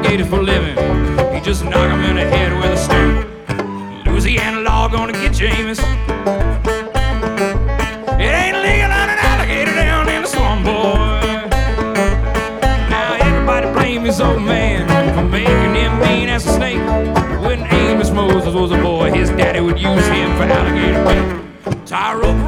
alligators for a living. He just knock him in the head with a stick. Louisiana law gonna get Jameis. It ain't legal on an alligator down in the swamp, boy. Now everybody blame his old man for making him mean as a snake. When Amos Moses was a boy, his daddy would use him for alligator bait. Tie a rope